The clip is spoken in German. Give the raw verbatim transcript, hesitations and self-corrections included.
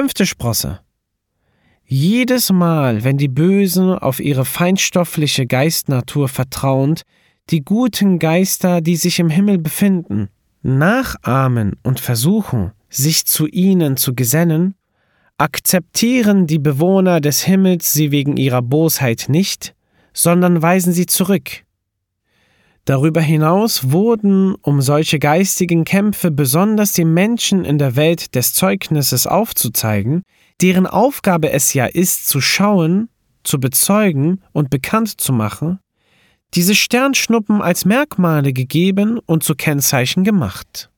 Fünfte Sprosse. Jedes Mal, wenn die Bösen auf ihre feinstoffliche Geistnatur vertrauend die guten Geister, die sich im Himmel befinden, nachahmen und versuchen, sich zu ihnen zu gesellen, akzeptieren die Bewohner des Himmels sie wegen ihrer Bosheit nicht, sondern weisen sie zurück. Darüber hinaus wurden, um solche geistigen Kämpfe besonders den Menschen in der Welt des Zeugnisses aufzuzeigen, deren Aufgabe es ja ist, zu schauen, zu bezeugen und bekannt zu machen, diese Sternschnuppen als Merkmale gegeben und zu Kennzeichen gemacht.